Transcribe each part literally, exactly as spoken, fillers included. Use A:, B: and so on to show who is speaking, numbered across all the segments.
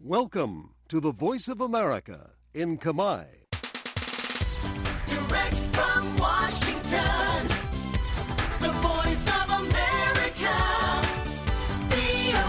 A: Welcome to the Voice of America in Khmer.
B: Direct from Washington, the Voice of America, វី អូ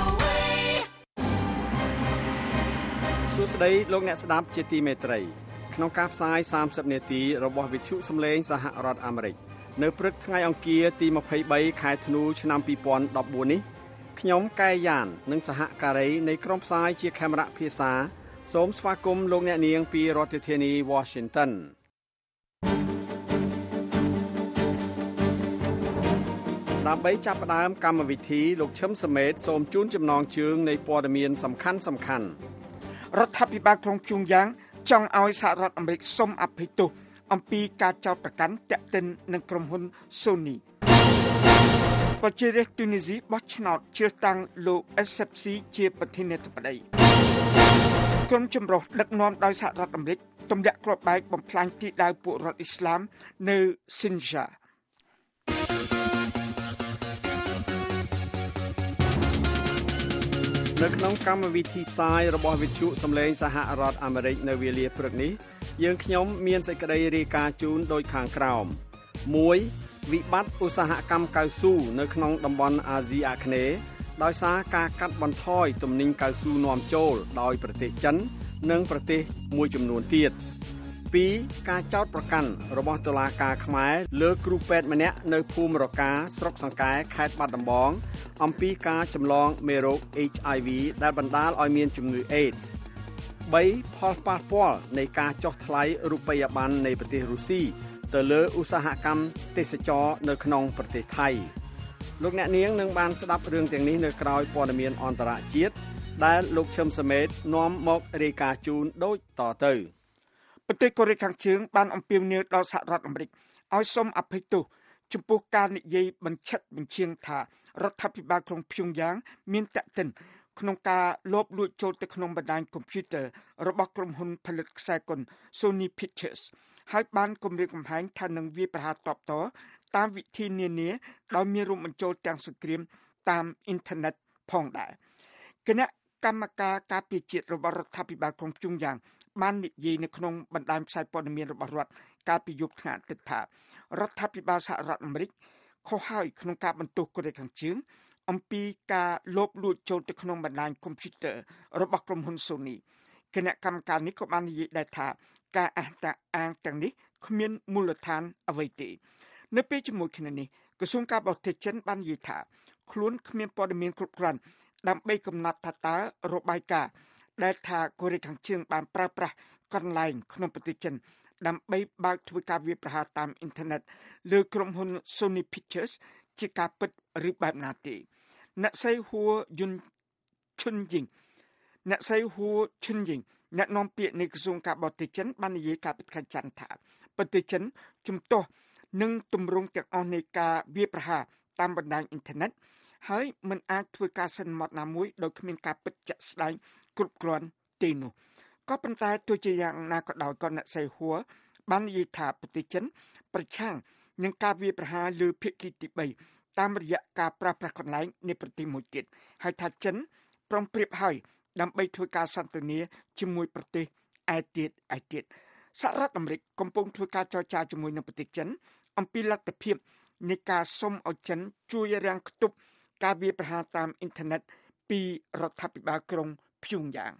B: เอ
C: សួស្តីលោកអ្នកស្ដាប់ជាទីមេត្រីក្នុងការផ្សាយសាមសិបនាទីរបស់វិទ្យុសំឡេងសហរដ្ឋអាមេរិកនៅព្រឹកថ្ងៃអង្គារទីยี่สิบสามខែធ្នូឆ្នាំยี่สิบสิบสี่នេះខ្ញុំកែយ៉ាននិងសហការីនៃក្រុមផ្សាយជាកាមេរ៉ាភាសាសូមស្វាគមន៍លោកអ្នកនាងពីរដ្ឋធានី Washington ដើម្បីចាប់ផ្ដើមកម្មវិធីលោកឈឹមសមេតសូមជូនចំណងជើងនៃព័ត៌មានសំខាន់សំខាន់
D: រដ្ឋាភិបាលក្រុងព្យុងយ៉ាងចង់ឲ្យសហរដ្ឋអាមេរិកសុំអភ័យទោសអំពីការចោទប្រកាន់ទាក់ទិននឹងក្រុមហ៊ុន Sony ប្រជារាស្ត្រទូនីស៊ីបោះឆ្នោតជ្រើសតាំងលោក เอส เอฟ ซี ជាប្រធានាធិបតីក្រុមចម្រុះដឹកនាំដោយសហរដ្ឋអាមេរិកទម្លាក់គ្រាប់បែកបំផ្លាញទីដៅពួករដ្ឋអ៊ីស្លាមនៅស៊ីនយ៉ា
C: នៅក្នុងកម្មវិធីផ្សាយរបស់វិទ្យុសំឡេងសហរដ្ឋអាមេរិកនៅវេលាព្រឹកនេះយើងខ្ញុំមានសេចក្តីរាយការណ៍ជូនដូចខាងក្រោមមួយវិបត្តិឧស្សាហកម្មកៅស៊ូនៅក្នុងតំបន់អាស៊ីអាគ្នេយ៍ដោយសារការកាត់បន្ថយទំនិញកៅស៊ូនាំចូលដោយប្រទេសចិននិងប្រទេសមួយចំនួនទៀតពីរការចោទប្រកាន់របស់តុលាការខ្មែរលើគ្រូពេទ្យម្នាក់នៅភូមិរកាស្រុកសង្កែខេត្តបាត់ដំបងអំពីការចម្លងមេរោគ เอช ไอ វី ដែលបណ្ដាលឲ្យមានជំងឺ AIDS បីផលប៉ះពាល់នៃការចុះថ្លៃរូបិយប័ណ្ណនៃប្រទេសរុស្ស៊ីទៅលើឧស្សាហកម្មទេសចរនៅក្នុងប្រទេសថៃលោកអ្នកនាងនឹងបានស្ដាប់រឿងទាំងនេះនៅក្រោយព័ត៌មានអន្តរជាតិដែលលោកឈឹមសមេតនាំមករាយការណ៍ជូនដូចតទៅ
D: ប្រទេសកូរ៉េខាងជើងបានអំពាវនាវដល់សហរដ្ឋអាមេរិកឲ្យសុំអភ័យទោសចំពោះការនិយាយបញ្ឆិតបញ្ឈៀងថារដ្ឋាភិបាលក្រុងព្យុងយ៉ាងមានតាក់ទិនក្នុងការលបលួចចូលទៅក្នុងបណ្ដាញកុំព្យូទ័ររបស់ក្រុមហ៊ុនផលិតខ្សែកុន Sony Pictures ហើយបានគម្រាមកំហែងថានឹងវាយប្រហារតបតតាមវិធីនានាដោយមានរួមបញ្ចូលទាំងសង្គ្រាមតាមអ៊ីនធឺណិតផងដែរគណៈកម្មការការពារជាតិរបស់រដ្ឋាភិបាលក្រុងព្យុងយ៉ាងបាននិយាយនៅក្នុងបណ្ដាញផ្សាយព័ត៌មានរបស់រដ្ឋកាលពីយប់ថ្ងៃអាទិត្យថារដ្ឋាភិបាលសហរដ្ឋអាមេរិកខុសហើយក្នុងការបន្ទោសកូរ៉េខាងជើងអំពីការលបលួចចូលទៅក្នុងបណ្ដាញកុំព្យូទ័ររបស់ក្រុមហ៊ុន Sony គណៈកម្មការនេះក៏បាននិយាយដែរថាការអះអាងទាំងនេះគ្មានមូលដ្ឋានអ្វីទេនៅពេលជាមួយគ្នានេះក្រសួងការបរទេសចិនបាននិយាយថាខ្លួនគ្មានព័ត៌មានគ្រប់គ្រាន់ដើម្បីកំណត់ថាតើរបាយការណ៍ដែលថាកូរ៉េខាងជើងបានប្រើប្រាស់កន្លែងក្នុងប្រទេសចិនដើម្បីបើកធ្វើការវាយប្រហារតាមអ៊ីនធឺណិតលើក្រុមហ៊ុន Sony Pictures ជាការពិតឬបែបណាទេអ្នកស្រីហួរយុនឈុនយីងអ្នកស្រីហួរឈុនយីងអ្នកនាំពាក្យនៃក្រសួងការបរទេសចិនបាននិយាយកាលពីថ្ងៃច័ន្ទថាប្រទេសចិនជំទាស់នឹងទម្រង់ទាំងអស់នៃការវាយប្រហារតាមបណ្ដាញអ៊ីនធឺណិតហើយមិនអាចធ្វើការសន្មត់ណាមួយដោយគ្មានការពិតជាក់ស្ដែងគ្រប់គ្រាន់ទេនោះក៏ប៉ុន្តែទោះជាយ៉ាងណាក៏ដោយក៏អ្នកស្រីហួរបាននិយាយថាប្រទេសចិនប្រឆាំងនឹងការវាយប្រហារលើភាគីទីបីតាមរយៈការប្រើប្រាស់កន្លែងនៃប្រទេសមួយទៀតហើយថាចិនព្រមព្រៀបហើយដើម្បីធ្វើការសន្ទនាជាមួយប្រទេសឯទៀតឯទៀតសហរដ្ឋអាមេរិកកំពុងធ្វើការចរចាជាមួយនឹងប្រទេសចិនអំពីលទ្ធភាពនៃការសុំឲ្យចិនជួយរាំងខ្ទប់ការវាយប្រហារតាមអ៊ីនធឺណិតពីរដ្ឋាភិបាលក្រុងព្យុងយ៉ាង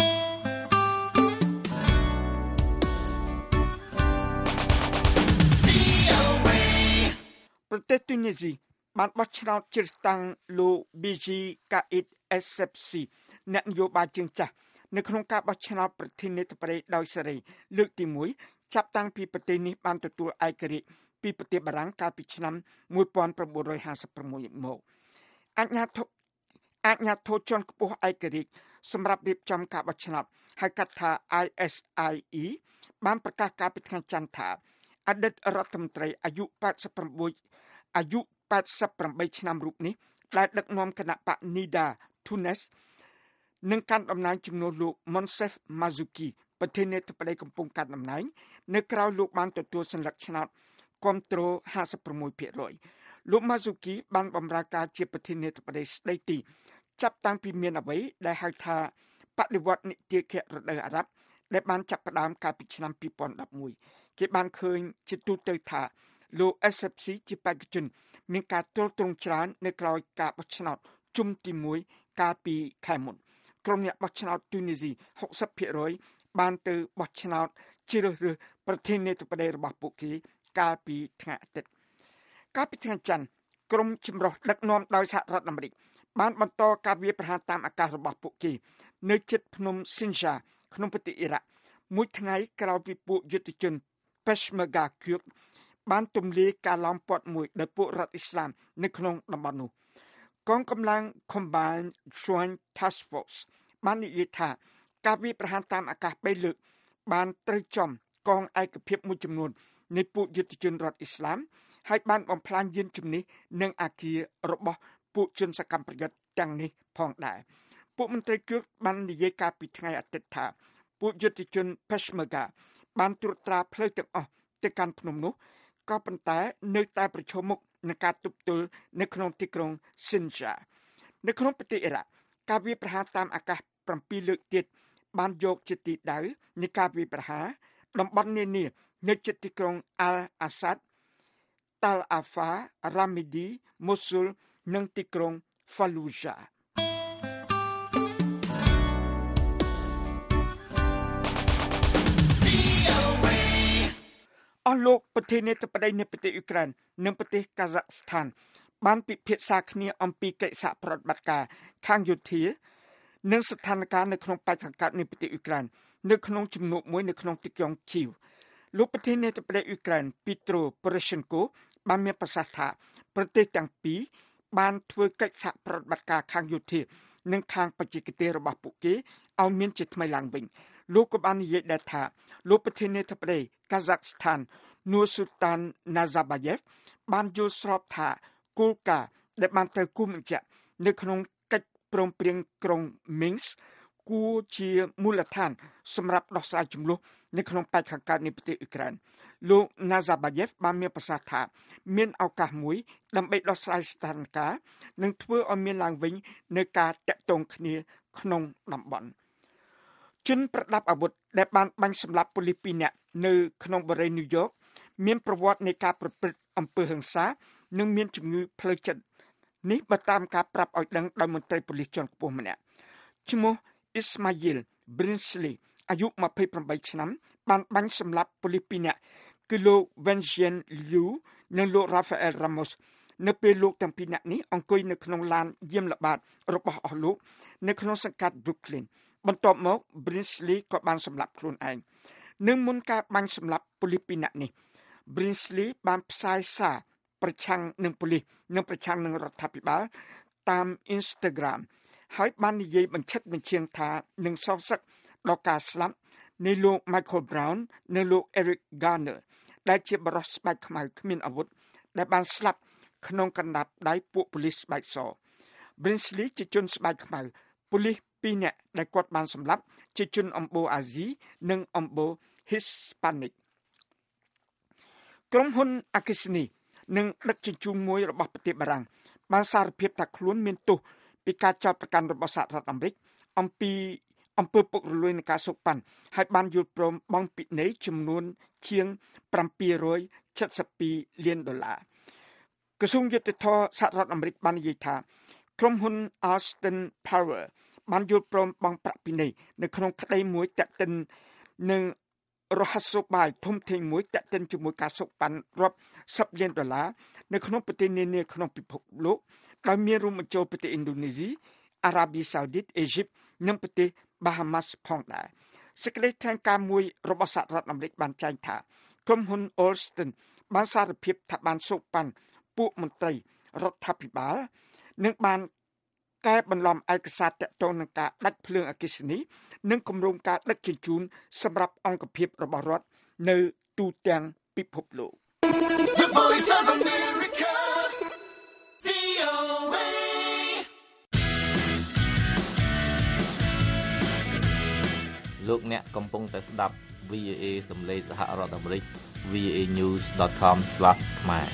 D: ប្រទេសទូនីស៊ីបានបោះឆ្នោតជ្រើសតាំងលោក ប៊ី ជី កាអ៊ីត เอส เอฟ ซี អ្នកនយោបាយជើងចាស់នៅក្នុងការបោះឆ្នោតប្រធានាធិបតីដោយសេរីលើកទីមួយចាប់តាំងពីប្រទេសនេះបានទទួលឯករាជ្យពីប្រទេសបារាំងកាលពីឆ្នាំnineteen fifty-sixមកអាជ្ញាធរអាជ្ញាធរជាន់ខ្ពស់ឯករាជ្យសម្រាប់រៀបចំការបោះឆ្នោតហៅកាត់ថា I S I E បានប្រកាសកាលពីថ្ងៃច័ន្ទថាអតីតរដ្ឋមន្ត្រីអាយុeighty-nineអាយុeighty-eightឆ្នាំរូបនេះដែលដឹកនាំគណៈបក Nida Tounes នឹងកាន់តំណែងជំនួសលោក Monsef Mazuki ប្រធានាធិបតីកំពុងកាន់តំណែងនៅក្រៅលោកបានទទួលសញ្ញាឆ្នោតគាំទ្រfifty-sixភាគរយ លោក Mazuki បានបម្រើការជាប្រធានាធិបតីស្ដីទីចាប់តាំងពីមានអ្វីដែលហៅថាបដិវត្តន៍នីតិគៈរដូវអារ៉ាប់ដែលបានចាប់ផ្ដើមកាលពីឆ្នាំពីរពាន់ដប់មួយគេបានឃើញជាទូទៅថាលោក เอส เอฟ ซี ជាបេក្ខជនមានការទល់ទ្រង់ច្រើននៅក្រោយការបោះឆ្នោតជុំទីមួយកាលពីខែមុនក្រុមអ្នកបោះឆ្នោតទូនីស៊ី หกสิบភាគរយ បានទៅបោះឆ្នោតជ្រើសរើសប្រធានាធិបតីរបស់ពួកគេកាលពីថ្ងៃអាទិត្យកាលពីថ្ងៃច័ន្ទក្រុមចម្រុះដឹកនាំដោយសហរដ្ឋអាមេរិកបានបន្តការវាយប្រហារតាមអាកាសរបស់ពួកគេនៅជិតភ្នំស៊ីនយ៉ាក្នុងប្រទេសអ៊ីរ៉ាក់មួយថ្ងៃក្រោយពីពួកយុទ្ធជន Peshmerga គឿកបានទម្លាយការឡោមព័ទ្ធមួយដោយពួករដ្ឋអ៊ីស្លាមនៅក្នុងតំបន់នោះកងកម្លាំង Combined Joint Task Force បាននិយាយថាការវាយប្រហារតាមអាកាសបីលើកបានត្រូវចំកងឯកភាពមួយចំនួននៃពួកយុទ្ធជនរដ្ឋអ៊ីស្លាមហើយបានបំផ្លាញយានជំនិះនិងអាគាររបស់ពួកជនសកម្មប្រយុទ្ធទាំងនេះផងដែរពួកមន្ត្រីគឿកបាននិយាយកាលពីថ្ងៃអាទិត្យថាពួកយុទ្ធជន Peshmerga បានត្រួតត្រាផ្លូវទាំងអស់ទៅកាន់ភ្នំនោះក៏ប៉ុន្តែនៅតែប្រឈមមុខនឹងការទប់ទល់នៅក្នុងទីក្រុងស៊ីនយ៉ានៅក្នុងប្រទេសអ៊ីរ៉ាក់ការវាយប្រហារតាមអាកាសbảyលើកទៀតបានយកជាទីដៅនៃការវាយប្រហារតំបន់នានានៅជិតទីក្រុងអាល់អាសាដ តាល់អាហ្វា រ៉ាមីឌី មូស៊ូលនិងទីក្រុងហ្វាលូហ្សាអស់លោកប្រធានាធិបតីនៃប្រទេសអ៊ុក្រែននិងប្រទេសកាហ្សាក់ស្ថានបានពិភាក្សាគ្នាអំពីកិច្ចសហប្រតិបត្តិការខាងយោធានិងស្ថានភាពនៅក្នុងបរិយាកាសនៃប្រទេសអ៊ុក្រែននៅក្នុងជំនួបមួយនៅក្នុងទីក្រុងគីវលោកប្រធានាធិបតីអ៊ុក្រែនពីត្រូប៉ូរ៉េសិនកូបានមានប្រសាសន៍ថាប្រទេសទាំងពីរបានធ្វើកិច្ចសហប្រតិបត្តិការខាងយោធានិងខាងបច្ចេកទេសរបស់ពួកគេឲ្យមានជាថ្មីឡើងវិញលោកក៏បាននិយាយដែរថាលោកប្រធានាធិបតីកាហ្សាក់ស្ថាននូស៊ូតានណាហ្សាបាយ៉េវបានយល់ស្របថាគោលការណ៍ដែលបានត្រូវគូបញ្ជាក់នៅក្នុងកិច្ចព្រមព្រៀងក្រុងមីនស្កគួរជាមូលដ្ឋានសម្រាប់ដោះស្រាយជម្លោះនៅក្នុងបរិយាកាសនៃប្រទេសអ៊ុក្រែនលោក Nazarbayev បានមានប្រសាសន៍ថាមានឱកាសមួយដើម្បីដោះស្រាយស្ថានភាពនិងធ្វើឲ្យមានឡើងវិញនូវការតាក់ទងគ្នាក្នុងតំបន់ជនប្រដាប់អាវុធដែលបានបាញ់សម្លាប់ប៉ូលីសពីរនាក់នៅក្នុងបរិយាញូវយ៉កមានប្រវត្តិនៃការប្រព្រឹត្តអំពើហិង្សានិងមានជំងឺផ្លូវចិត្តនេះបើតាមការប្រាប់ឲ្យដឹងដោយមន្ត្រីប៉ូលីសជាន់ខ្ពស់ម្នាក់ឈ្មោះ Ismail Brinsley អាយុยี่สิบแปดឆ្នាំបានបាញ់សម្លាប់ប៉ូលីសពីរនាក់គឺលោក Vengeance Liu និងលោក Rafael Ramos នៅពេលលោកទាំងពីរនាក់នេះអង្គុយនៅក្នុងឡានយាមល្បាតរបស់អស់លោកនៅក្នុងសង្កាត់ Brooklyn បន្ទាប់មក Brinsley ក៏បានសម្លាប់ខ្លួនឯងនឹងមុនការបាញ់សម្លាប់ប៉ូលីសពីរនាក់នេះ Brinsley បានផ្សាយសារប្រឆាំងនឹងប៉ូលីសនិងប្រឆាំងនឹងរដ្ឋាភិបាលតាម Instagram ហើយបាននិយាយបញ្ឆិតបញ្ឈៀងថានឹងសងសឹកដល់ការស្លាប់នៃលោក Michael Brown និងលោក Eric Garner ដែលជាបរិសុទ្ធស្បែកខ្មៅគ្មានអាវុធដែលបានស្លាប់ក្នុងកណ្ដាប់ដៃពួកប៉ូលីសស្បែកស Brinsley ជាជនស្បែកខ្មៅប៉ូលីសពីរនាក់ដែលគាត់បានសម្លាប់ជាជនអំបូរអាស៊ីនិងអំបូរ Hispanic ក្រុមហ៊ុន Akisni និងដឹកជញ្ជូនមួយរបស់ប្រទេសបារាំងបានសារភាពថាខ្លួនមានទោសពីការចោទប្រកាន់របស់សហរដ្ឋអាមេរិកអំពីអំពើពុករលួយនៃការសូកប៉ាន់ហើយបានយល់ព្រមបង់ពិន័យចំនួនជាងเจ็ดร้อยเจ็ดสิบสองលានដុល្លារក្រសួងយុតិធធម៌សហរដ្ឋអាមេរិកបាននិយាយថាក្រុមហ៊ុន Austin Power បានយល់ព្រមបង់ប្រាក់ពិន័យនៅក្នុងក្តីមួយតាក់ទិននឹងរហ័សយោបាយធំធេងមួយតាក់ទិនជាមួយការសូកប៉ាន់រាប់សិបលានដុល្លារនៅក្នុងប្រទេសនានាក្នុងពិភពលោកដោយមានរួមបញ្ចូលប្រទេសឥណ្ឌូនេស៊ីអារ៉ាប៊ីសាអូឌីតអេហ្ស៊ីបនិងប្រទេសបាហាម៉ាស់ផងដែរសេចក្តីថ្លែងការណ៍មួយរបស់សហរដ្ឋអាមេរិកបានចែងថាក្រុមហ៊ុន Alston បានសារភាពថាបានសូកប៉ាន់ពួកមន្ត្រីរដ្ឋាភិបាលនិងបានកែបន្លំឯកសារតាក់ទងនឹងការដាច់ភ្លើងអគ្គិសនីនិងគម្រោងការដឹកជញ្ជូនសម្រាប់អង្គភាពរបស់រដ្ឋនៅទូទាំងពិភពលោក
B: The Voice of America វី អូ เอ
E: លោកអ្នកកំពុងតែស្ដាប់ វី អូ เอ សំឡេងសហរដ្ឋអាមេរិក វី អូ เอ news dot com slash ខ្មែរ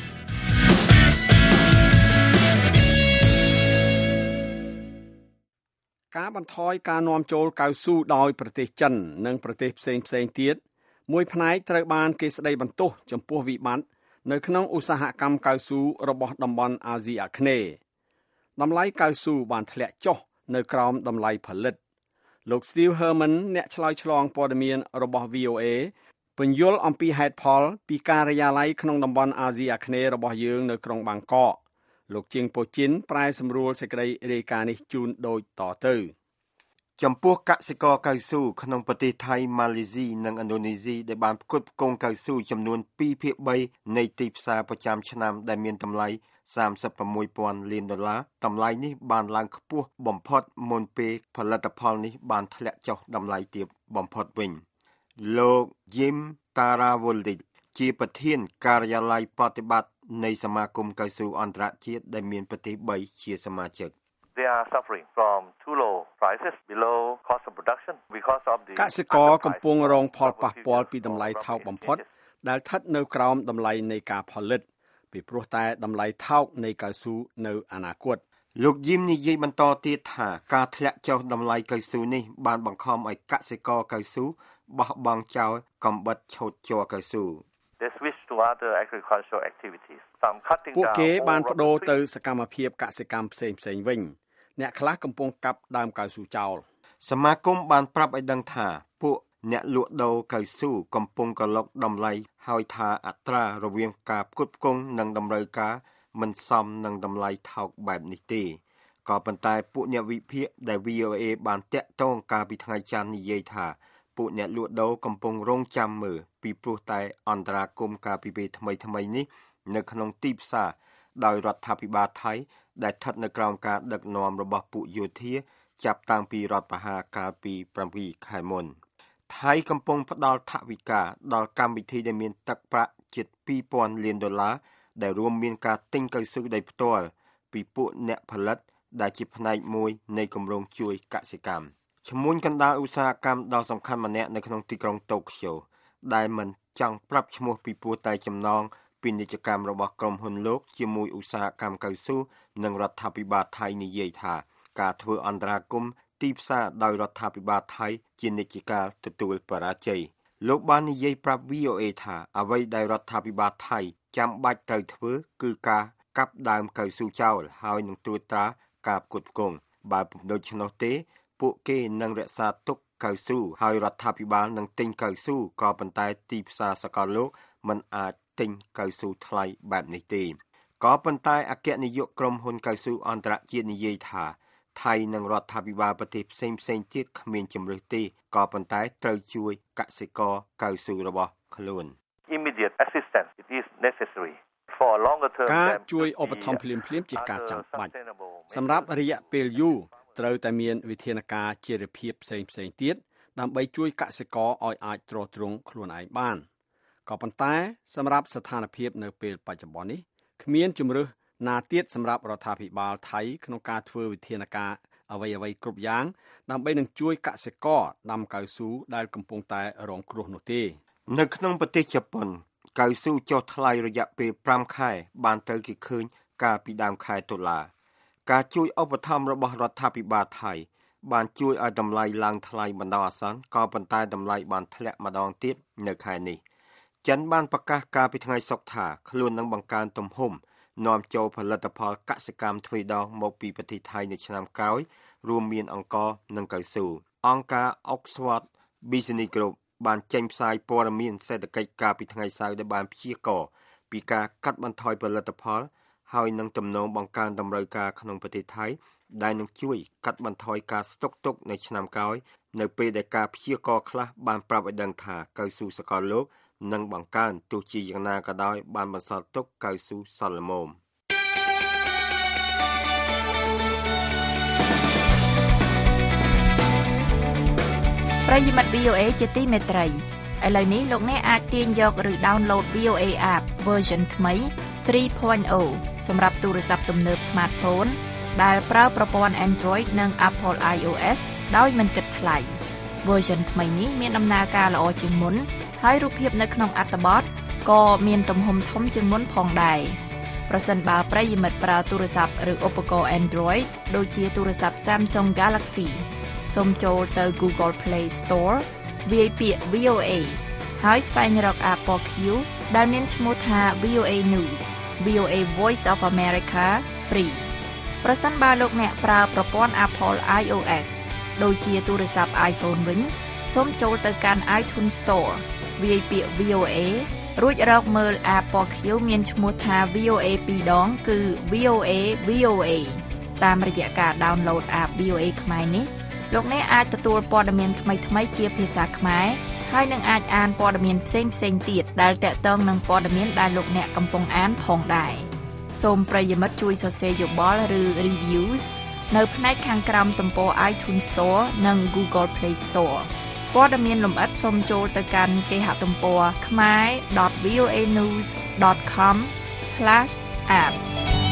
C: ការបន្ថយការនាំចូលកៅស៊ូដោយប្រទេសចិននិងប្រទេសផ្សេងផ្សេងទៀតមួយផ្នែកត្រូវបានគេស្ដីបន្ទោសចំពោះវិបត្តិនៅក្នុងឧស្សាហកម្មកៅស៊ូរបស់តំបន់អាស៊ីអាគ្នេយ៍តម្លៃកៅស៊ូបានធ្លាក់ចុះនៅក្រោមតម្លៃផលិតលោក Steve Herman អ្នកឆ្លើយឆ្លងព័ត៌មានរបស់ V O A ពន្យល់អំពីហេតុផលពីការិយាល័យក្នុងតំបន់អាស៊ីអាគ្នេយ៍របស់យើងនៅក្រុងបាងកកលោកជាងប៉ូជីនប្រែសម្រួលសេចក្តីរាយការណ៍នេះជូនដូចតទៅ
F: ចំពោះកសិករកៅស៊ូក្នុងប្រទេសថៃម៉ាឡេស៊ីនិងឥណ្ឌូនេស៊ីដែលបានផ្គត់ផ្គង់កៅស៊ូចំនួនtwoភាគthreeនៃទីផ្សារប្រចាំឆ្នាំដែលមានតម្លៃthirty-six thousandលានដុល្លារតម្លៃនេះបានឡើងខ្ពស់បំផុតមុនពេលផលិតផលនេះបានធ្លាក់ចុះតម្លៃទាបបំផុតវិញលោក Jim Tarawoldik ជាប្រធានការិយាល័យប្រតិបត្តិនៃសមាគមកៅស៊ូអន្តរជាតិដែលមានប្រទេសthreeជាសមាជិក
G: They are suffering from too low prices below cost of production because of the
C: កសិករកំពុងរងផលប៉ះពាល់ពីតម្លៃថោកបំផុតដែលស្ថិតនៅក្រោមតម្លៃនៃការផលិតពីព្រោះតែតម្លៃថោកនៃកៅស៊ូនៅអនាគត
F: លោកយីមនិយាយបន្តទៀតថាការធ្លាក់ចុះតម្លៃកៅស៊ូនេះបានបង្ខំឲ្យកសិករកៅស៊ូបោះបង់ចោលកំបិតឆូតជ័រកៅស៊ូ
G: They switch to other agricultural activities. Some cutting down.
C: ពួកគេបានប្តូរទៅសកម្មភាពកសិកម្មផ្សេងផ្សេងវិញអ្នកខ្លះកំពុងកាប់ដើមកៅស៊ូចោល
F: សមាគមបានប្រាប់ឲ្យដឹងថាពួកអ្នកលក់ដូរកៅស៊ូកំពុងកលុកតម្លៃហើយថាអត្រារវាងការផ្គត់ផ្គង់និងតម្រូវការមិនសមនឹងតម្លៃថោកបែបនេះទេក៏ប៉ុន្តែពួកអ្នកវិភាគដែល V O A បានតាក់ទងកាលពីថ្ងៃច័ន្ទនិយាយថាពួកអ្នកលក់ដូរកំពុងរងចាំមើលពីព្រោះតែអន្តរាគមន៍ការពីពេលថ្មីថ្មីនេះនៅក្នុងទីផ្សារដោយរដ្ឋាភិបាលថៃដែលស្ថិតនៅក្រោមការដឹកនាំរបស់ពួកយោធាចាប់តាំងពីរដ្ឋប្រហារកាលពីsevenខែមុនថៃកំពុងផ្ដល់ថវិកាដល់កម្មវិធីដែលមានទឹកប្រាក់ជិតtwo thousandលានដុល្លារដែលរួមមានការទិញកៅស៊ូដោយផ្ទាល់ពីពួកអ្នកផលិតដែលជាផ្នែកមួយនៃគម្រោងជួយកសិកម្មឈ្មួញកណ្ដាលឧស្សាហកម្មដ៏សំខាន់ម្នាក់នៅក្នុងទីក្រុងតូក្យូដែលមិនចង់ប្រាប់ឈ្មោះពីព្រោះតែចំណងពាណិជ្ជកម្មរបស់ក្រុមហ៊ុនលោកជាមួយឧស្សាហកម្មកៅស៊ូនិងរដ្ឋាភិបាលថៃនិយាយថាការធ្វើអន្តរាគមន៍ទីផ្សារដោយរដ្ឋាភិបាលថៃជានិច្ចកាលទទួលបរាជ័យលោកបាននិយាយប្រាប់ V O A ថាអ្វីដែលរដ្ឋាភិបាលថៃចាំបាច់ត្រូវធ្វើគឺការកាប់ដើមកៅស៊ូចោលហើយនឹងត្រួតត្រាការផ្គត់ផ្គង់បើពុំដូច្នោះទេពួកគេនឹងរក្សាទុកកៅស៊ូហើយរដ្ឋាភិបាលនឹងទិញកៅស៊ូក៏ប៉ុន្តែទីផ្សារសកលលោកមិនអាចទិញកៅស៊ូថ្លៃបែបនេះទេក៏ប៉ុន្តែអគ្គនាយកក្រុមហ៊ុនកៅស៊ូអន្តរជាតិនិយាយថាថៃនិងរដ្ឋាភិបាលប្រទេសផ្សេងផ្សេងទៀតគ្មានជំរឿសទេក៏ប៉ុន្តែត្រូវជួយកសិករកៅស៊ូរបស់ខ្លួន
G: Immediate assistance it is necessary for a longer term
C: ការជួយឧបត្ថម្ភភ្លាមៗជាការចាំបាច់សម្រាប់រយៈពេលយូរត្រូវតែមានវិធានការជារភាពផ្សេងផ្សេងទៀតដើម្បីជួយកសិករឲ្យអាចទ្រទ្រង់ខ្លួនឯងបានក៏ប៉ុន្តែសម្រាប់ស្ថានភាពនៅពេលបច្ចុប្បន្ននេះគ្មានជំរឿសណាទៀតសម្រាប់រដ្ឋាភិបាលថៃក្នុងការធ្វើវិធានការអ្វីៗគ្រប់យ៉ាងដើម្បីនឹងជួយកសិករដាំកៅស៊ូដែលកំពុងតែរងគ្រោះនោះទេ
F: នៅក្នុងប្រទេសជប៉ុនកៅស៊ូចុះថ្លៃរយៈពេលfiveខែបានត្រូវគេឃើញកាលពីដើមខែតុលាការជួយឧបត្ថម្ភរបស់រដ្ឋាភិបាលថៃបានជួយឲ្យតម្លៃឡើងថ្លៃបណ្ដោះអាសន្នក៏ប៉ុន្តែតម្លៃបានធ្លាក់ម្ដងទៀតនៅខែនេះចិនបានប្រកាសកាលពីថ្ងៃសុក្រថាខ្លួននឹងបង្កើនទំហំនាំចូលផលិតផលកសិកម្មទ្វេដងមកពីប្រទេសថៃនៅឆ្នាំក្រោយរួមមានអង្ករនិងកៅស៊ូអង្គការ Oxford Business Group បានចេញផ្សាយព័ត៌មានសេដ្ឋកិច្ចកាលពីថ្ងៃសៅរ៍ដែលបានព្យាករណ៍ពីការកាត់បន្ថយផលិតផលហើយនឹងទំនងបង្កើនតម្រូវការក្នុងប្រទេសថៃដែលនឹងជួយកាត់បន្ថយការស្តុកទុកនៅឆ្នាំក្រោយនៅពេលដែលការព្យាករណ៍ខ្លះបានប្រាប់ឲ្យដឹងថាកៅស៊ូសកលលោកនឹងបង្កើនទោះជាយ៉ាងណាក៏ដោយបានបន្សល់ទុកកៅស៊ូសល្មម
H: ប្រិយមិត្ត V O A ជាទីមេត្រីឥឡូវនេះលោកអ្នកអាចទាញយកឬ download V O A app version ថ្មី three point oh សម្រាប់ទូរស័ព្ទទំនើប smartphone ដែលប្រើប្រព័ន្ធ Android និង Apple iOS ដោយមិនគិតថ្លៃ version ថ្មីនេះមានដំណើរការល្អជាងមុនហើយរូបភាពនៅក្នុងអត្ថបទក៏មានទំហំធំជាងមុនផងដែរប្រសិនបើប្រិយមិត្តប្រើទូរស័ព្ទឬឧបករណ៍ Android ដូចជាទូរស័ព្ទ Samsung Galaxy សូមចូលទៅ Google Play Store វាយពាក្យ វី អូ เอ ហើយស្វែងរក App ពណ៌ខៀវដែលមានឈ្មោះថា វី អូ เอ News វី អូ เอ Voice of America Free ប្រសិនបើលោកអ្នកប្រើប្រព័ន្ធ Apple iOS ដូចជាទូរស័ព្ទ iPhone វិញសូមចូលទៅកាន់ iTunes Store វាយពាក្យ វី អូ เอ រួចរកមើល App ពណ៌ខៀវមានឈ្មោះថា វី អូ เอ ពីរដងគឺ វី អូ เอ វី អូ เอ តាមរយៈការ download App វី អូ เอ ខ្មែរនេះលោកអ្នកអាចទទួលព័ត៌មានថ្មីៗជាភាសាខ្មែរហើយនឹងអាចអានព័ត៌មានផ្សេងៗទៀតដែលទាក់ទងនឹងព័ត៌មានដែលលោកអ្នកកំពុងអានផងដែរសូមប្រិយមិត្តជួយសរសេរយោបល់ឬ reviews នៅផ្នែកខាងក្រោមទំព័រ iTunes Store និង Google Play Store ព័ត៌មានលម្អិតសូមចូលទៅកាន់គេហទំព័រ khmae.ដត វី អូ เอ นิวส์ ដត com ស្លាស អាប់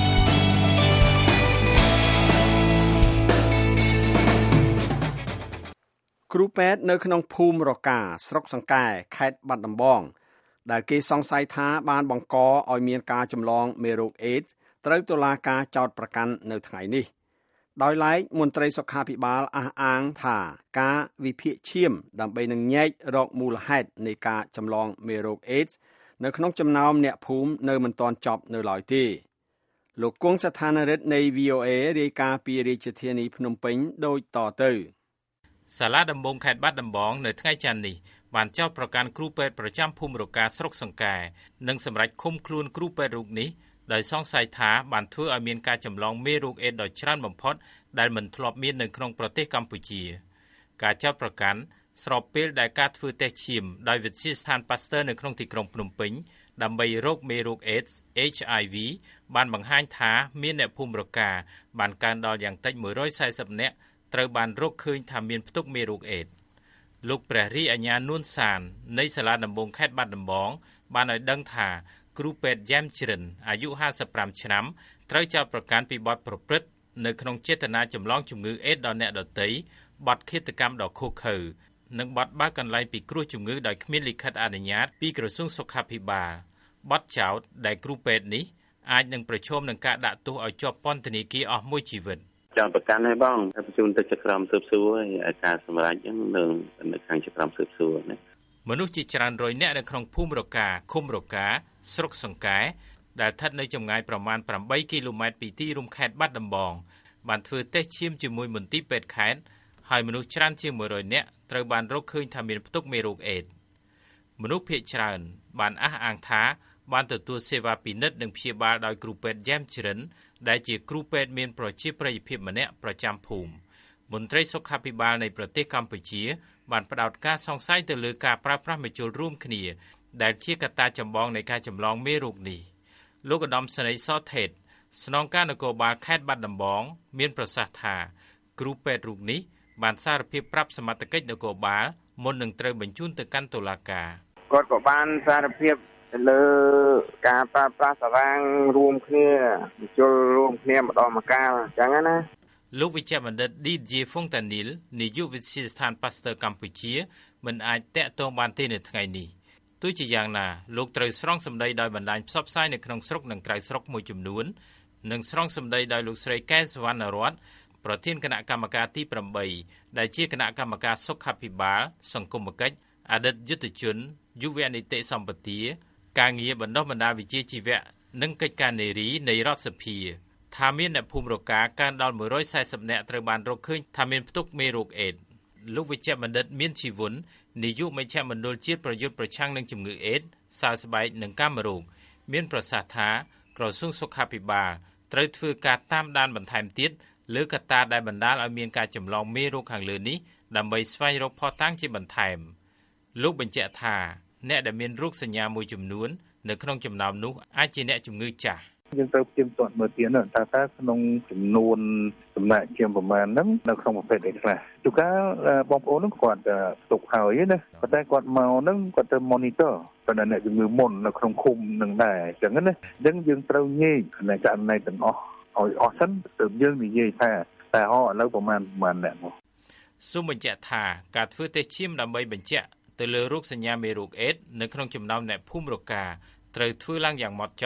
C: គ្រូពេទ្យនៅក្នុងភូមិរកាស្រុកសង្កែខេត្តបាត់ដំបងដែលគេសង្ស័យថាបានបង្កឲ្យមានការចម្លងមេរោគអេដស៍ត្រូវតុលាការចោទប្រកាន់នៅថ្ងៃនេះដោយឡែកមន្ត្រីសុខាភិបាលអះអាងថាការវិភាគឈាមដើម្បីនឹងញែករកមូលហេតុនៃការចម្លងមេរោគអេដស៍នៅក្នុងចំណោមអ្នកភូមិនៅមិនទាន់ចប់នៅឡើយទេលោកគង់ស្ថានរិទ្ធនៃ វី អូ เอ រាយការណ៍ពីរាជធានីភ្នំពេញដូចតទៅ
I: សាលាដំបងខេត្តបាត់ដំបងនៅថ្ងៃច័ន្ទនេះបានចោទប្រកាន់គ្រូពេទ្យប្រចាំភូមិរកាស្រុកសង្កែនិងសម្រេចឃុំខ្លួនគ្រូពេទ្យរូបនេះដោយសង្ស័យថាបានធ្វើឲ្យមានការចម្លងមេរោគអេដស៍ដ៏ច្រើនបំផុតដែលមិនធ្លាប់មាននៅក្នុងប្រទេសកម្ពុជាការចោទប្រកាន់ស្របពេលដែលការធ្វើតេស្តឈាមដោយវិទ្យាស្ថាន Pasteur នៅក្នុងទីក្រុងភ្នំពេញដើម្បីរកមេរោគអេដស៍ เอช ไอ វី បានបង្ហាញថាមានអ្នកភូមិរកាបានកើនដល់យ៉ាងតិចមួយរយសែសិបនាក់ត្រូវបានរកឃើញថាមានផ្ទុកមេរោគអេដស៍លោកព្រះរាជអាជ្ញានួនសាននៃសាលាដំបងខេត្តបាត់ដំបងបានឲ្យដឹងថាគ្រូពេទ្យយ៉ែមជ្រិនអាយុហាសិបប្រាំឆ្នាំត្រូវចោទប្រកាន់ពីបទប្រព្រឹត្តនៅក្នុងចេតនាចម្លងជំងឺអេដស៍ដល់អ្នកដទៃបទឃាតកម្មដ៏ឃោរឃៅនិងបទបើកកន្លែងពិគ្រោះជំងឺដោយគ្មានលិខិតអនុញ្ញាតពីក្រសួងសុខាភិបាលបទចោទដែលគ្រូពេទ្យនេះអាចនឹងប្រឈមនឹងការដាក់ទោសឲ្យជាប់ពន្ធនាគារអស់មួយជីវិត
J: ចង់ប្រកាន់ឲ្យបងតែបញ្ជូនទៅចក្រមស៊ើបសួរឲ្យការសម្រេចហ្នឹងនៅនៅខាងចក្រមស៊ើបសួរណា
I: មនុស្សជាច្រើនរយនាក់នៅក្នុងភូមិរកាឃុំរកាស្រុកសង្កែដែលស្ថិតនៅចម្ងាយប្រមាណប្រាំបីគីឡូម៉ែត្រពីទីរួមខេត្តបាត់ដំបងបានធ្វើតេស្តឈាមជាមួយមន្ទីរពេទ្យខេត្តហើយមនុស្សច្រើនជាងមួយរយនាក់ត្រូវបានរកឃើញថាមានផ្ទុកមេរោគអេដស៍មនុស្សភាគច្រើនបានអះអាងថាបានទទួលសេវាពិនិត្យនិងព្យាបាលដោយគ្រូពេទ្យយ៉ែមជ្រិនដែលជាគ្រូពេទ្យមានប្រជាប្រិយភាពម្នាក់ប្រចាំភូមិមន្ត្រីសុខាភិបាលនៃប្រទេសកម្ពុជាបានផ្ដោតការសង្ស័យទៅលើការប្រើប្រាស់មេជុលរួមគ្នាដែលជាកត្តាចម្បងនៃការចម្លងមេរោគនេះលោកឧត្តមសេនីយ៍សថេតស្នងការនគរបាលខេត្តបាត់ដំបងមានប្រសាសន៍ថាគ្រូពេទ្យរូបនេះបានសារភាពប្រាប់សមត្ថកិច្ចនគរបាលមុននឹងត្រូវបញ្ជូនទៅកាន់តុលាការ
K: គាត់ក៏បានសារភាពទៅលើការប្រើប្រាស់សារ៉ាំងរួមគ្នាជលរួមគ្នាម្ដងម្កាលអញ្ចឹងណា
I: លោកវិជ្ជបណ្ឌិត ឌី ជេ ហ្វុងតានីលនាយកវិទ្យាស្ថាន Pasteur កម្ពុជាមិនអាចតាក់ទងបានទេនៅថ្ងៃនេះទោះជាយ៉ាងណាលោកត្រូវស្រង់សម្ដីដោយបណ្ដាញផ្សព្វផ្សាយនៅក្នុងស្រុកនិងក្រៅស្រុកមួយចំនួននិងស្រង់សម្ដីដោយលោកស្រីកែសវណ្ណរតន៍ប្រធានគណៈកម្មការទីប្រាំបីដែលជាគណៈកម្មការសុខាភិបាលសង្គមគិច្ចអតីតយុទ្ធជនយុវនីតិសម្បទាការងារបណ្ដុះបណ្ដាលវិជ្ជាជីវៈនិងកិច្ចការនារីនៃរដ្ឋសភាថាមានអ្នកភូមិរកាកើនដល់មួយរយសែសិបនាក់ត្រូវបានរកឃើញថាមានផ្ទុកមេរោគអេដស៍លោកវិជ្ជបណ្ឌិតមានជីវុននាយកមជ្ឈមណ្ឌលជាតិប្រយុទ្ធប្រឆាំងនឹងជំងឺអេដស៍សើស្បែកនិងកាមរោគមានប្រសាសន៍ថាក្រសួងសុខាភិបាលត្រូវធ្វើការតាមដានបន្ថែមទៀតលើកត្តាដែលបណ្ដាលឲ្យមានការចម្លងមេរោគខាងលើនេះដើម្បីស្វែងរកភស្តុតាងជាបន្ថែមលោកបញ្ជាក់ថាអ្នកដែលមានរោគសញ្ញាមួយចំនួននៅក្នុងចំណោមនោះអាចជាអ្នកជំងឺចាស់
K: យើងត្រូវព្យាយាមមើលទៀតតើតើក្នុងចំនួនសំណាក់ជាងប្រមាណហ្នឹងនៅក្នុងប្រភេទអីខ្លះទូកាបងប្អូនហ្នឹងគាត់ផ្ទុកហើយណាប៉ុន្តែគាត់មកហ្នឹងគាត់ទៅ monitor ប៉ុន្តែអ្នកជំងឺមុននៅក្នុងឃុំនឹងដែរអញ្ចឹងណាអញ្ចឹងយើងត្រូវញែកនៅករណីទាំងអស់ឲ្យអស់សិនទើបយើងនិយាយថាតែហោឥឡូវប្រមាណប្រមាណអ្នកមក
I: សូមបញ្ជាក់ថាការធ្វើតេស្តឈាមដើម្បីបញ្ជាក់ទៅលើរោគសញ្ញាមេរោគអេដស៍នៅក្នុងចំណោមអ្នកភូមិរកាត្រូវធ្វើឡើងយ៉ាងហ្មត់ចត់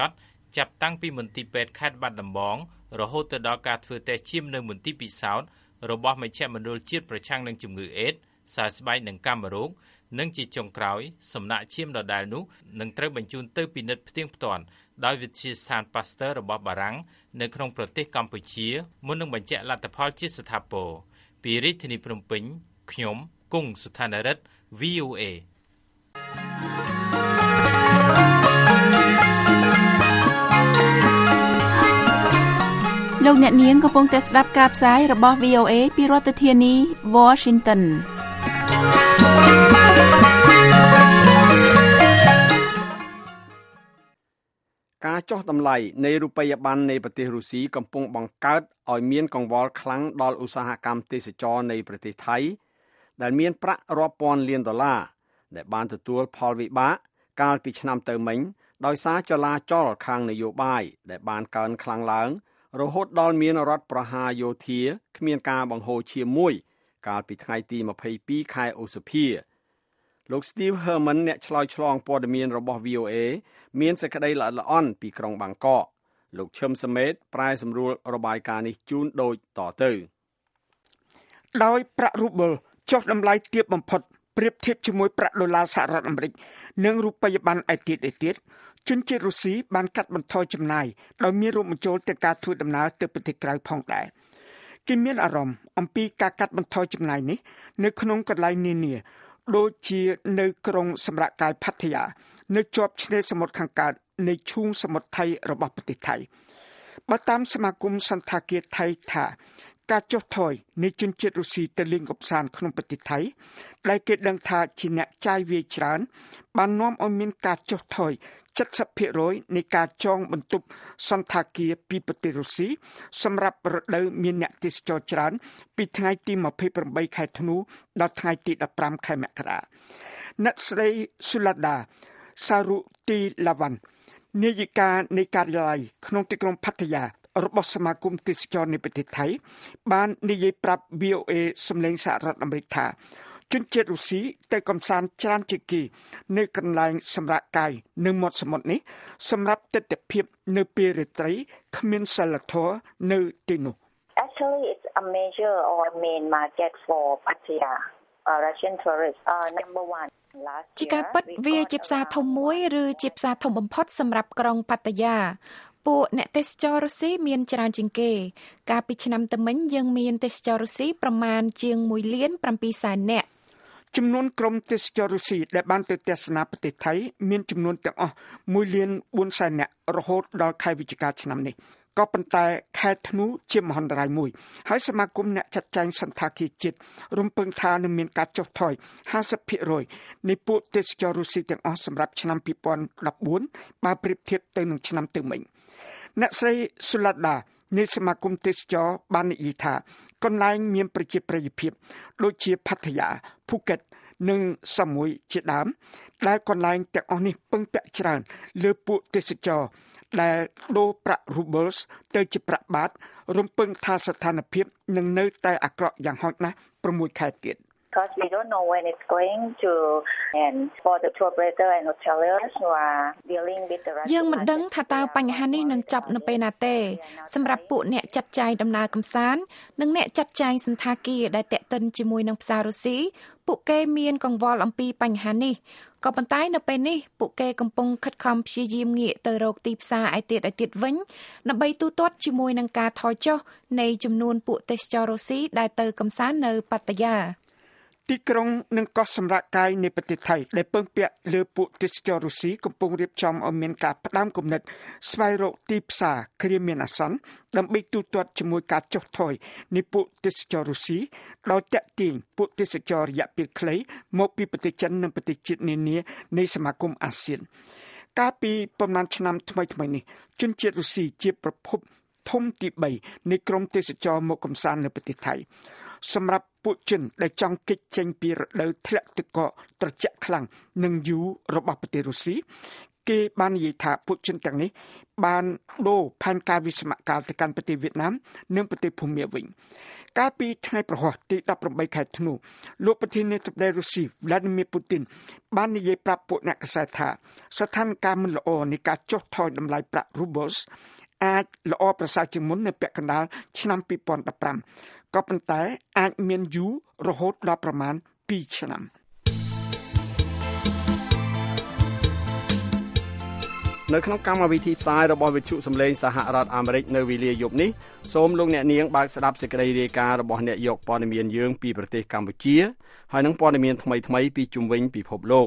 I: ចាប់តាំងពីមន្ទីរពេទ្យខេត្តបាត់ដំបងរហូតទៅដល់ការធ្វើតេស្តឈាមនៅមន្ទីរពិសោធន៍របស់មជ្ឈមណ្ឌលជាតិប្រឆាំងនឹងជំងឺអេដស៍សើស្បែកនិងកាមរោគនិងជាចុងក្រោយសំណាក់ឈាមដដែលនោះនឹងត្រូវបញ្ជូនទៅពិនិត្យផ្ទៀងផ្ទាត់ដោយវិទ្យាស្ថាន Pasteur របស់បារាំងនៅក្នុងប្រទេសកម្ពុជាមុននឹងបញ្ជាក់លទ្ធផលជាស្ថាពរពីរាជធានីភ្នំពេញខ្ញុំគង់សុថានរិទ្ធ វី អូ เอ
H: លោកអ្នកនាងកំពុងតែស្ដាប់ការផ្សាយរបស់ វី អូ เอ ពីរដ្ឋធានី Washington
C: ការចុះតម្លៃនៃរូបិយប័ណ្ណនៃប្រទេសរុស្ស៊ីកំពុងបង្កើតឲ្យមានកង្វល់ខ្លាំងដល់ឧស្សាហកម្មទេសចរនៃប្រទេសថៃដែលមានប្រាក់រាប់ពាន់លានដុល្លារដែលបានទទួលផលវិបាកកាលពីឆ្នាំទៅមិញដោយសារចលាចលខាងនយោបាយដែលបានកើនខ្លាំងឡើងរហូតដល់មានរដ្ឋប្រហារយោធាគ្មានការបង្ហូរឈាមមួយកាលពីថ្ងៃទីម្ភៃពីរខែឧសភាលោក Steve Herman អ្នកឆ្លើយឆ្លងព័ត៌មានរបស់ វី អូ เอ មានសេចក្តីល្អិតល្អន់ពីក្រុងបាងកកលោកឈឹមសមេតប្រែសម្រួលរបាយការណ៍នេះជូនដូចតទៅ
D: ដោយប្រាក់រូបលចុះតម្លៃទាបបំផុតប្រៀបធៀបជាមួយប្រាក់ដុល្លារសហរដ្ឋអាមេរិកនិងរូបិយប័ណ្ណឯទៀតឯទៀតជនជាតិរុស្ស៊ីបានកាត់បន្ថយចំណាយដោយមានរួមបញ្ចូលទាំងការធ្វើដំណើរទៅប្រទេសក្រៅផងដែរគេមានអារម្មណ៍អំពីការកាត់បន្ថយចំណាយនេះនៅក្នុងកន្លែងនានាដូចជានៅក្រុងសម្រាប់កាយផាត់យានៅជាប់ឆ្នេរសមុទ្រខាងកើតនៃឈូងសមុទ្រថៃរបស់ប្រទេសថៃបើតាមសមាគមសន្តាគារថៃថាការចុះថយនៃជនជាតិរុស្ស៊ីទៅលេងកម្សាន្តក្នុងប្រទេសថៃដែលគេដឹងថាជាអ្នកចាយវាយច្រើនបាននាំឲ្យមានការចុះថយ70%នៃការចងបន្ទប់សន្តាគារពីប្រទេសរុស្ស៊ីសម្រាប់រដូវមានអ្នកទេសចរច្រើនពីថ្ងៃទីម្ភៃប្រាំបីខែធ្នូដល់ថ្ងៃទីដប់ប្រាំខែមករាអ្នកស្រីស៊ូឡាដាសារុទីឡាវ៉ាន់នាយិកានៃការិយាល័យក្នុងទីក្រុងផាត់យារបស់សមាគមទេសចរនៃប្រទេសថៃបាននិយាយប្រាប់ វី អូ เอ សម្លេងសហរដ្ឋអាមេរិកថាជនជាតិរុស្ស៊ីទៅកំសាន្តច្រើនជាងគេនៅកន្លែងសម្រាប់កាយនៅមាត់សមុទ្រនេះសម្រាប់ទិដ្ឋភាពនៅពេលរាត្រីគ្មានសិលធម៌នៅទីនោះ
L: Actually it's a major or main market for Pattaya uh, Russian tourists uh, number one
H: ជាការពិតវាជាផ្សារធំមួយឬជាផ្សារធំបំផុតសម្រាប់ក្រុងប៉ាតាយាពួកអ្នកទេសចររុស្ស៊ីមានច្រើនជាងគេកាលពីឆ្នាំទៅមិញយើងមានទេសចររុស្ស៊ីប្រមាណជាងមួយលានប្រាំពីរសែននាក់
D: ចំនួនក្រុមទេសចររុស្ស៊ីដែលបានទៅទស្សនាប្រទេសថៃមានចំនួនទាំងអស់មួយលានបួនសែននាក់រហូតដល់ខែវិច្ឆិកាឆ្នាំនេះក៏ប៉ុន្តែខែធ្នូជាមហន្តរាយមួយហើយសមាគមអ្នកចាត់ចែងសន្តាគារជាតិរំពឹងថានឹងមានការចុះថយ ห้าสิบ% នៃពួកទេសចររុស្ស៊ីទាំងអស់សម្រាប់ឆ្នាំពីរពាន់ដប់បួនបើប្រៀបធៀបទៅនឹងឆ្នាំទៅមិញអ្នកស្រីស៊ូឡាដានៃសមាគមទេសចរបាននិយាយថាកន្លែងមានប្រជាប្រិយភាពដូចជាផាត់យាភូកេតនិងសាមួយជាដើមដែលកន្លែងទាំងអស់នេះពឹងពាក់ច្រើនលើពួកទេសចរដែលដូរប្រាក់ rubles ទៅជាប្រាក់បាតរំពឹងថាស្ថានភាពនឹងនៅតែអាក្រក់យ៉ាងហោចណាស់ប្រាំមួយខែទៀត
L: because we don't know when it's going to and for the tour operator and hoteliers who are dealing with the
H: យើងមិនដឹងថាតើបញ្ហានេះនឹងចប់នៅពេលណាទេសម្រាប់ពួកអ្នកចាត់ចែងដំណើរកម្សាន្តនិងអ្នកចាត់ចែងសន្តាគារដែលតាក់ទិនជាមួយនឹងផ្សាររុស្ស៊ីពួកគេមានកង្វល់អំពីបញ្ហានេះក៏ប៉ុន្តែនៅពេលនេះពួកគេកំពុងខិតខំព្យាយាមងាកទៅរកទីផ្សារឯទៀតឯទៀតវិញដើម្បីទូទាត់ជាមួយនឹងការថយចុះនៃចំនួនពួកទេសចររុស្ស៊ីដែលទៅកម្សាន្តនៅប៉ាតាយា
D: ទីក្រុងនិងកោះសម្រាប់កាយនៃប្រទេសថៃដែលពឹងពាក់លើពួកទេសចររុស្ស៊ីកំពុងរៀបចំឲ្យមានការផ្ដាំគំនិតស្វែងរកទីផ្សារគ្រាមានអាសន្នដើម្បីទូទាត់ជាមួយការចុះថយនៃពួកទេសចររុស្ស៊ីដោយតាក់ទាញពួកទេសចររយៈពេលខ្លីមកពីប្រទេសចិននិងប្រទេសជាតិនានានៃសមាគមអាស៊ានកាលពីប្រមាណឆ្នាំថ្មីៗនេះជនជាតិរុស្ស៊ីជាប្រភពធំទីបីនៃក្រុមទេសចរមកកំសាន្តនៅប្រទេសថៃសម្រាប់ពួកជនដែលចង់គេចចេញពីរដូវធ្លាក់ទឹកកកត្រជាក់ខ្លាំងនិងយូររបស់ប្រទេសរុស្ស៊ីគេបាននិយាយថាពួកជនទាំងនេះបានដូរផែនការវិស្មករទៅកាន់ប្រទេសវៀតណាមនិងប្រទេសភូមាវិញកាលពីថ្ងៃប្រហ័សទីដប់ប្រាំបីខែធ្នូលោកប្រធានាធិបតីរុស្ស៊ី Vladimir Putin បាននិយាយប្រាប់ពួកអ្នកកាសែតថាស្ថានភាពមិនល្អនៃការចុះថយតម្លៃប្រាក់ rubles អាចល្អប្រសើរជាងមុននៅពាក់កណ្ដាលឆ្នាំពីរពាន់ដប់ប្រាំក៏ប៉ុន្តែអាចមានយូររហូតដល់ប្រមាណពីរឆ្នាំនៅក្នុងកម្មវិធីផ្សាយរបស់វិទ្យុសំឡេងសហរដ្ឋអាមេរិកនៅវេលាយប់នេះសូមលោកអ្នកនាងបើកស្ដាប់សេចក្តីរាយការណ៍របស់អ្នកយកព័ត៌មានយើងពីប្រទេសកម្ពុជាហើយនឹងព័ត៌មានថ្មីៗពីជុំវិញពិភពលោក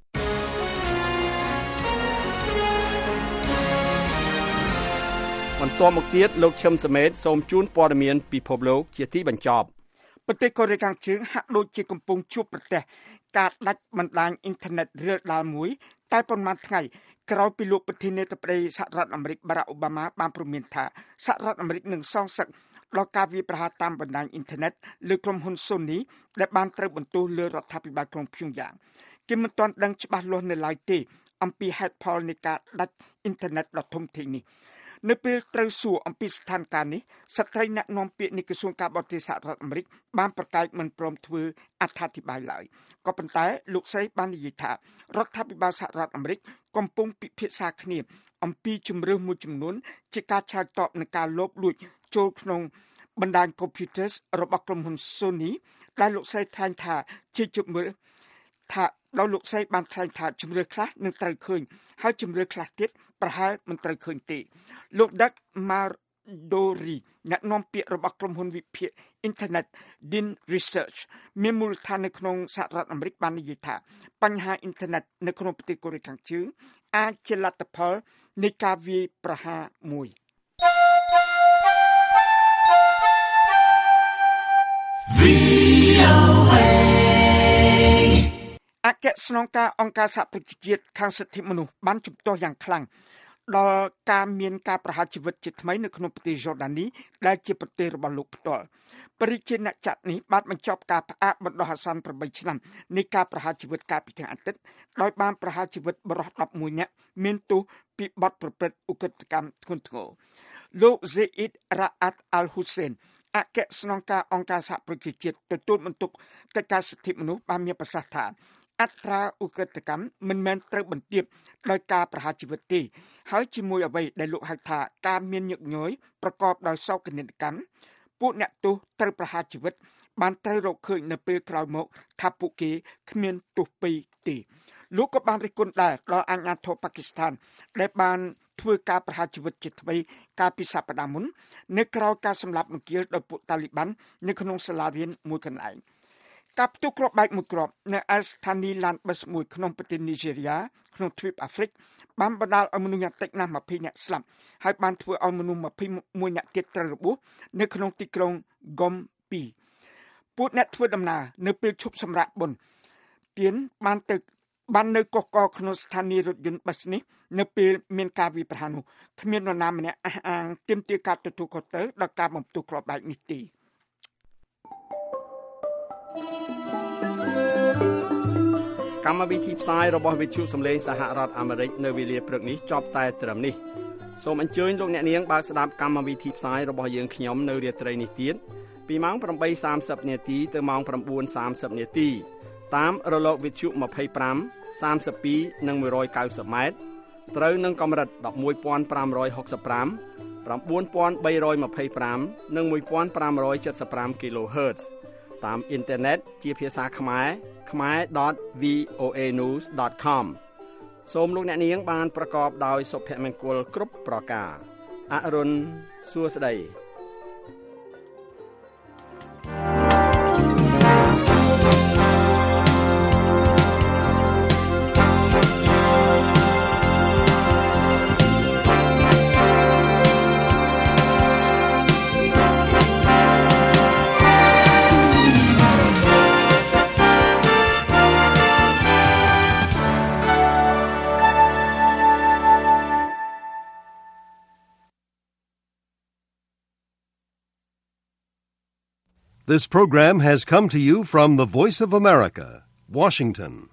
D: បន្តមកទៀតលោកឈឹមសមេតសូមជូនព័ត៌មានពិភពលោកជាទីបញ្ចប់ប្រទេសកូរ៉េខាងជើងហាក់ដូចជាកំពុងជួបប្រទះការដាច់បណ្ដាញអ៊ីនធឺណិតរាលដាលមួយតែប៉ុន្មានថ្ងៃក្រោយពីលោកប្រធានាធិបតីសហរដ្ឋអាមេរិក Barack Obama បានព្រមានថាសហរដ្ឋអាមេរិកនឹងសងសឹកដល់ការវាយប្រហារតាមបណ្ដាញអ៊ីនធឺណិតលើក្រុមហ៊ុន Sony ដែលបានត្រូវបន្ទោសលើរដ្ឋាភិបាលក្រុងភ្យុងយ៉ាងគេមិនទាន់ដឹងច្បាស់លាស់នៅឡើយទេអំពីហេតុផលនៃការដាច់អ៊ីនធឺណិតដ៏ធំធេងនេះនៅពេលត្រូវសួរអំពីស្ថានភាពនេះស្ត្រីអ្នកនាំពាក្យនៃក្រសួងការបរទេសសហរដ្ឋអាមេរិកបានប្រកាសមិនព្រមធ្វើអត្ថាធិប្បាយឡើយក៏ប៉ុន្តែលោកស្រីបាននិយាយថារដ្ឋាភិបាលសហរដ្ឋអាមេរិកកំពុងពិភាក្សាគ្នាអំពីជំរឿនមួយចំនួនជាការឆ្លើយតបនឹងការលបលួចចូលក្នុងបណ្ដាញ computers របស់ក្រុមហ៊ុន Sony ដែលលោកស្រីថ្លែងថាជាជំរឿនថាដោយលោកស្រីបានថ្លែងថាជំរឿនខ្លះនឹងត្រូវឃើញហើយជំរឿនខ្លះទៀតប្រហែលមិនត្រូវឃើញទេលោកដឹក Mardori អ្នកនាំពាក្យរបស់ក្រុមហ៊ុនវិភាគអ៊ីនធឺណិត Din Research មានមូលដ្ឋាននៅក្នុងសហរដ្ឋអាមេរិកបាននិយាយថាបញ្ហាអ៊ីនធឺណិតនៅក្នុងប្រទេសកូរ៉េខាងជើងអាចជាលទ្ធផលនៃការវាយប្រហារមួយអគ្គស្នងការអង្គការសហប្រជាជាតិខាងសិទ្ធិមនុស្សបានជំទាស់យ៉ាងខ្លាំងដល់ការមានការប្រហារជីវិតជាថ្មីនៅក្នុងប្រទេសយ៉ូដានីដែលជាប្រទេសរបស់លោកផ្ទាល់បរិជាអ្នកចាត់នេះបានបញ្ចប់ការផ្អាកបណ្ដោះអាសន្នប្រាំបីឆ្នាំនៃការប្រហារជីវិតកាលពីថ្ងៃអាទិត្យដោយបានប្រហារជីវិតបរិសុទ្ធដប់មួយនាក់មានទោសពីបទប្រព្រឹត្តឧក្រិដ្ឋកម្មធ្ងន់ធ្ងរលោក Zeid Ra'ad Al-Hussein អគ្គស្នងការអង្គការសហប្រជាជាតិទទួលបន្ទុកកិច្ចការសិទ្ធិមនុស្សបានមានប្រសាសន៍ថាអត្រាឧក្រិដ្ឋកម្មមិនមែនត្រូវបន្ទាបដោយការប្រហារជីវិតទេហើយជាមួយអ្វីដែលលោកហៅថាការមានញឹកញយប្រកបដោយសោកនាដកម្មពួកអ្នកទោសត្រូវប្រហារជីវិតបានត្រូវរកឃើញនៅពេលក្រោយមកថាពួកគេគ្មានទោសពីរទេលោកក៏បានរិះគន់ដែរដល់អាជ្ញាធរប៉ាគីស្ថានដែលបានធ្វើការប្រហារជីវិតជាថ្មីកាលពីសប្តាហ៍មុននៅក្រៅការសម្លាប់បង្គាលដោយពួកតាលីបាននៅក្នុងសាលារៀនមួយកន្លែងការផ្ទុះគ្រាប់បែកមួយគ្រាប់នៅឯស្ថានីយ៍ឡានប៊ីសមួយក្នុងប្រទេសនីហ្សេរីយ៉ាក្នុងទ្វីបអាហ្វ្រិកបានបណ្ដាលឲ្យមនុស្សយ៉ាងតិចណាស់ยี่สิบនាក់ស្លាប់ហើយបានធ្វើឲ្យមនុស្សยี่สิบเอ็ดនាក់ទៀតត្រូវរបួសនៅក្នុងទីក្រុង Gombe ពួកអ្នកធ្វើដំណើរនៅពេលឈប់សម្រាកបុណ្យទានបានទៅបាននៅកកកក្នុងស្ថានីយ៍រថយន្តប៊ីសនេះនៅពេលមានការវាយប្រហារនោះគ្មាននរណាម្នាក់អះអាងទាមទារការទទួលខុសត្រូវដល់ការបំផ្ទុះគ្រាប់បែកនេះទេកម្មវិធីផ្សាយរបស់វិទ្យុសំឡេងសហរដ្ឋអាមេរិកនៅវេលាព្រឹកនេះចប់តែត្រឹមនេះសូមអញ្ជើញលោកអ្នកនាងបើកស្ដាប់កម្មវិធីផ្សាយរបស់យើងខ្ញុំនៅរាត្រីនេះទៀតពីម៉ោងប្រាំបីសាមសិបនាទីទៅម៉ោងប្រាំបួនសាមសិបនាទីតាមរលកវិទ្យុยี่สิบห้า สามสิบสองនិងមួយរយเก้าสิบម៉ែត្រត្រូវនឹងកម្រិតmột một năm sáuห้า nine three two five និងone five seven five គីឡូហឺតซ์តាមអ៊ីនធឺណិតជាភាសាខ្មែរ khmer dot voa news dot com សូមលោកអ្នកនាងបានប្រកបដោយសុភមង្គលគ្រប់ប្រការអរុនសួស្តី
A: This program has come to you from the Voice of America, Washington.